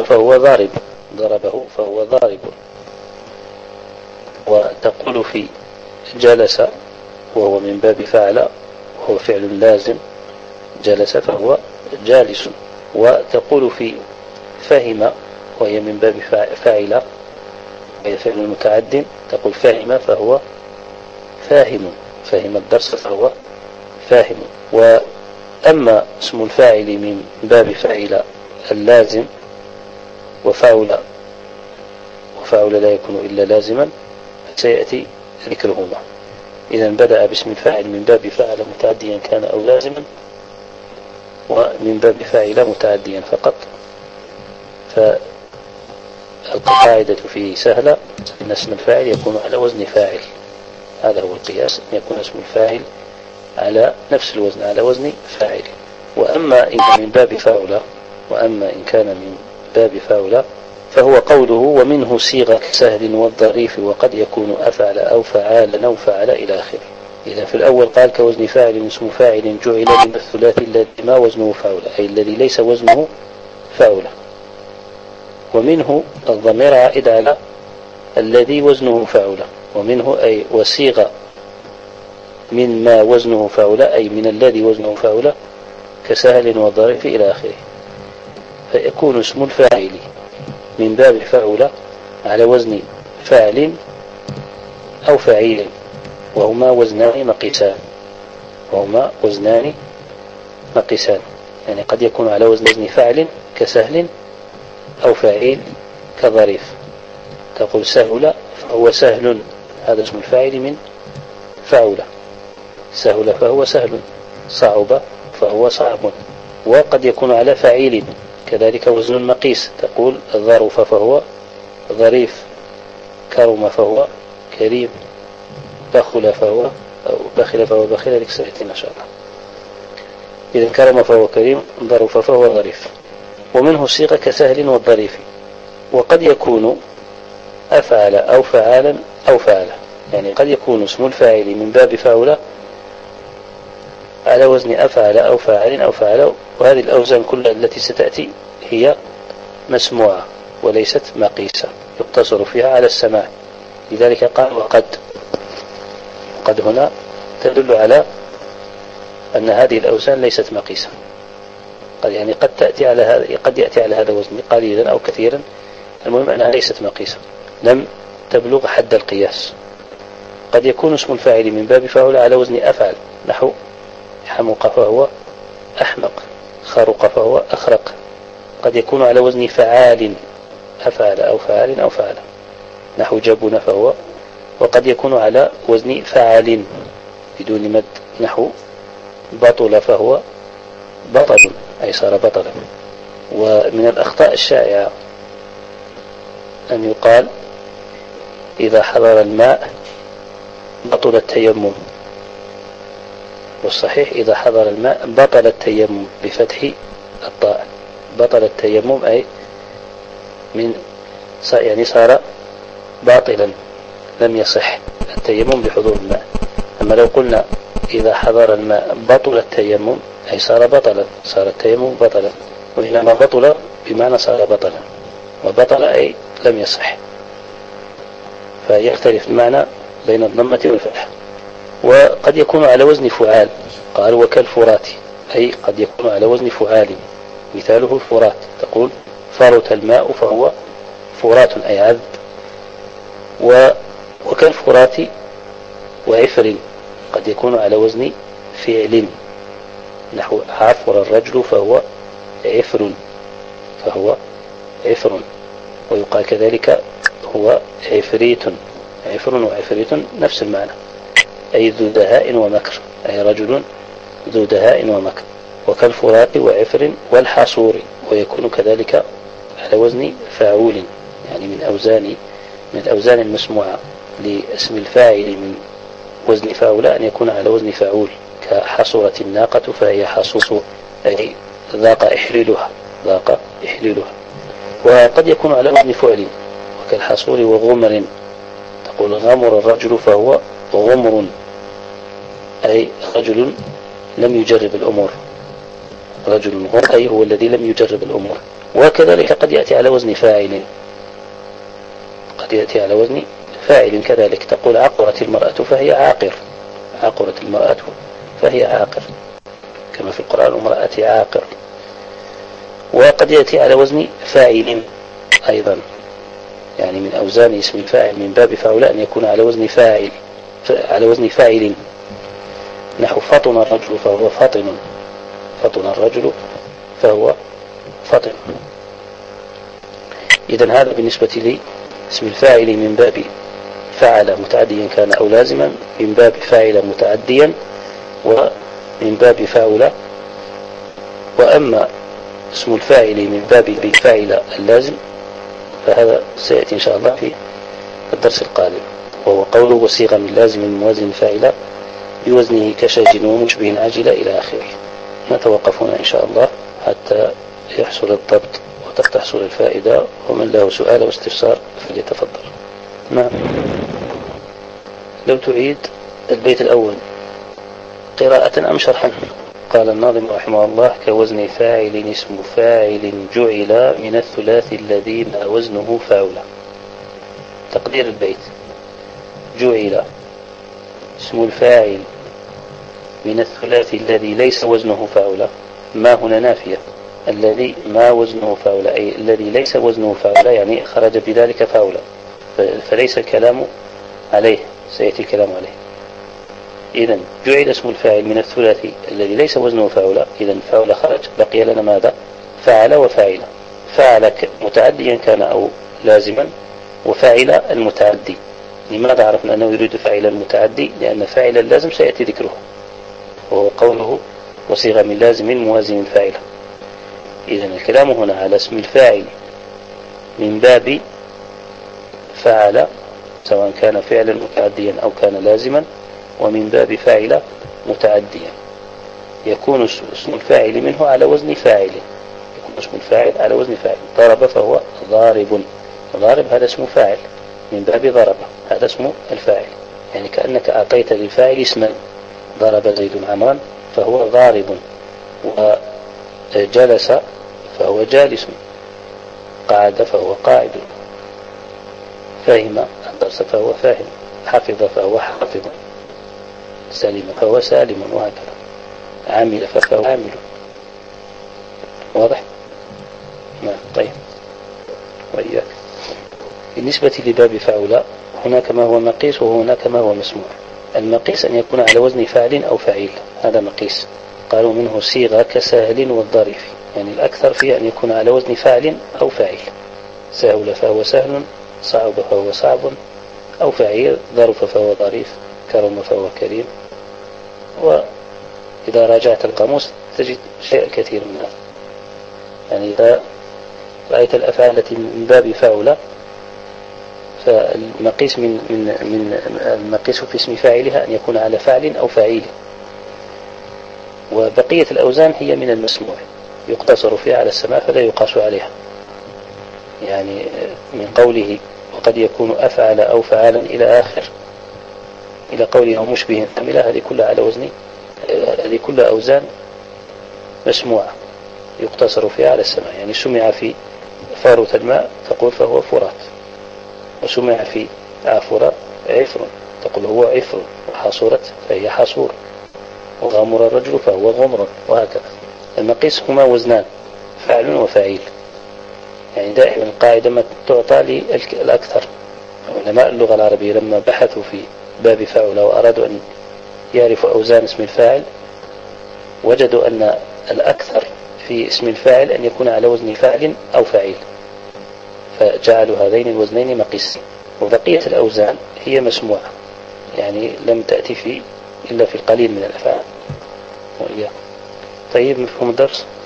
فهو ضارب، ضربه فهو ضارب. وتقول في جلس وهو من باب فعل وهو فعل لازم، جلس فهو جالس. وتقول في فهم وهي من باب فاعل وهي فعل متعد، تقول فهم فهو فاهم، فهم الدرس فهو فاهم. وأما اسم الفاعل من باب فاعل اللازم وفاعل لا يكون إلا لازما سيأتي ذكرهما. إذا بدأ باسم الفاعل من باب فاعل متعديا كان أو لازما، ومن باب فاعل متعديا فقط. فالقاعدة فيه سهلة، أن اسم الفاعل يكون على وزن فاعل، هذا هو القياس، أن يكون اسم الفاعل على نفس الوزن، على وزن فاعل. وأما إن كان من باب فاعل فهو قوله ومنه صيغة كسهل والظريف وقد يكون أفعل أو فعال أو فعل إلى آخره. إذا في الأول قال كوزن فاعل اسم فاعل جعل من الثلاثي الذي ما وزنه فاعل، أي الذي ليس وزنه فاعل. ومنه الضمير عائد على الذي وزنه فاعل، ومنه أي وصيغة من ما وزنه فاعل أي من الذي وزنه فاعل كسهل والظريف إلى آخره. فيكون اسم الفاعل من باب فاعل على وزن فاعل أو فاعيل، وهما وزنان مقيسان، يعني قد يكون على وزن فاعل كسهل أو فاعيل كظريف. تقول سهل فهو سهل، هذا اسم الفاعل من فاعل، سهل فهو سهل، صعب فهو صعب. وقد يكون على فاعيل كذلك وزن مقيس، تقول ظرف فهو ظريف، كرم فهو كريم، بخل فهو بخيل، لك سيأتينا إن شاء الله. إذا كرم فهو كريم، ظرف فهو ظريف. ومنه صيغة كسهل والظريف. وقد يكون أفعل أو فعالا أو فعلا، يعني قد يكون اسم الفاعل من باب فاعل على وزن أفعل أو فاعل أو فعل. وهذه الأوزان كلها التي ستأتي هي مسموعة وليست مقيسة، يقتصر فيها على السماع. لذلك قال وقد هنا تدل على أن هذه الأوزان ليست مقيسة. قد تأتي على هذا، قد يأتي على هذا وزن قليلا أو كثيرا، المهم أنها ليست مقيسة، لم تبلغ حد القياس. قد يكون اسم الفاعل من باب فاعل على وزن أفعل، نحو حمق فهو أحمق، خرق فهو أخرق. قد يكون على وزن فعال، أفعل أو فعال أو فعل، نحو جبن فهو. وقد يكون على وزن فعال بدون مد، نحو بطل فهو بطل، أي صار بطلا. ومن الأخطاء الشائعة أن يقال إذا حضر الماء بطل التيمم، والصحيح إذا حضر الماء بطل التيمم بفتح الطاء. بطل التيمم أي يعني صار باطلا، لم يصح التيمم بحضور الماء. أما لو قلنا إذا حضر الماء بطل التيمم أي صار بطلا، صار التيمم بطلا. وإنما بطل بمعنى صار بطلا، وبطل أي لم يصح، فيختلف المعنى بين الضمة والفتح. وقد يكون على وزن فعال، قال وكالفرات، أي قد يكون على وزن فعال، مثاله الفرات، تقول فرط الماء فهو فرات أي عذب. وكالفرات وعفر قد يكون على وزن فعل، نحو عفر الرجل فهو عفر. ويقال كذلك هو عفريت، عفر وعفريت نفس المعنى، أي ذو دهاء ومكر، أي رجل ذو دهاء ومكر. وكالفراق وعفر والحصور، ويكون كذلك على وزن فاعول، يعني من الأوزان المسموعة لاسم الفاعل من وزن فاعل أن يكون على وزن فاعول، كحصرت الناقة فهي حصور، أي ذاق إحليلها. وقد يكون على وزن فعل، وكالحصور وغمر، تقول غمر الرجل فهو غمر، أي رجل لم يجرب الأمور، رجل غمر أي هو الذي لم يجرب الأمور. وكذلك قد يأتي على وزن فاعل، قد يأتي على وزن فاعل كذلك، تقول عقرت المرأة فهي عاقر، عقرت المرأة فهي عاقر، كما في القرآن امرأة عاقر. وقد يأتي على وزن فاعل أيضا، يعني من أوزان اسم الفاعل من باب فعل أن يكون على وزن فاعل، على وزن فاعل، نحو فطن الرجل فهو فاطن، فطن الرجل فهو فطن. إذن هذا بالنسبة لي اسم الفاعل من باب فعل متعديا كان أو لازما، من باب فاعل متعديا، ومن باب فاعل. وأما اسم الفاعل من باب فاعل اللازم فهذا سيأتي إن شاء الله في الدرس القادم، وهو قوله وصيغة من لازم موازن فاعل بوزنه كشاج ومشبه عاجل إلى آخره. نتوقف هنا إن شاء الله حتى يحصل الضبط وتحصل الفائدة، ومن له سؤال واستفسار فليتفضل. نعم. لو تعيد البيت الأول قراءة أم شرحا. قال الناظم رحمه الله كوزن فاعل اسم فاعل جعل من الثلاث الذي ما وزنه فاعل. تقدير البيت جعل اسم الفاعل من الثلاث الذي ليس وزنه فاعل، ما هنا نافية، الذي ما وزنه فاعل أي الذي ليس وزنه فاعل، يعني خرج بذلك فاعل، فليس الكلام عليه، سيأتي الكلام عليه. إذن جعل اسم الفاعل من الثلاثي الذي ليس وزنه فاعل، إذن فاعل خرج، بقي لنا ماذا؟ فاعل وفاعل. فاعل متعديا كان أو لازما، وفاعل المتعدي. لماذا عرفنا أنه يريد فاعل المتعدي؟ لأن فاعل اللازم سيأتي ذكره، وهو قوله وصيغة من لازم موازن فاعل. إذن الكلام هنا على اسم الفاعل من باب فعل، سواء كان فعلا متعديا أو كان لازما، ومن باب فاعل متعديا. يكون اسم الفاعل منه على وزن فاعل، يكون اسم الفاعل على وزن فاعل. ضرب فهو ضارب، ضارب هذا اسم فاعل من باب ضرب، هذا اسم الفاعل، يعني كأنك أعطيت للفاعل اسما، ضرب زيد عمرا فهو ضارب، وجلس فهو جالس، قعد فهو قاعد، فهم الدرس فهو فاهم، حفظ فهو حافظ، سلم فهو سالم، وهكذا. عمل فهو عامل. واضح؟ نعم. طيب، وإياك. بالنسبة لباب فعل هناك ما هو مقيس وهناك ما هو مسموع. المقيس أن يكون على وزن فاعل أو فعيل، هذا مقيس. قالوا منه صيغة كسهل والظريف، يعني الأكثر فيه أن يكون على وزن فاعل أو فاعل. سهل فهو سهل، صعب فهو صعب، أو فعيل، ظرف فهو ظريف، كرم فهو كريم. وإذا راجعت القاموس تجد شيء كثير من هذا. يعني إذا رأيت الأفعال التي من باب فاعل فالمقيس من المقيس في اسم فاعلها أن يكون على فاعل أو فاعيل. وبقية الأوزان هي من المسموع، يقتصر فيها على السماع فلا يقاس عليها. يعني من قوله وقد يكون أفعل أو فعالا إلى آخر، إلى قوله مشبه عملا، هذه كلها على وزن، هذه كلها أوزان مسموعة يقتصر فيها على السماع. يعني سمع في فارة الماء تقول فهو فرات، وسمع في عافرة عفر تقول هو عفر، وحاصرت فهي حاصور، وغامر الرجل فهو غمر، وهكذا. المقيس هما وزنان، فاعل وفاعيل. يعني دائما القاعدة ما تعطى للأكثر. علماء اللغة العربية لما بحثوا في باب فاعل وأرادوا أن يعرفوا أوزان اسم الفاعل وجدوا أن الأكثر في اسم الفاعل أن يكون على وزن فاعل أو فاعيل، فجعلوا هذين الوزنين مقيس. وبقية الأوزان هي مسموعة، يعني لم تأتي إلا في القليل من الأفعال. وإياه. طيب، مفهوم الدرس؟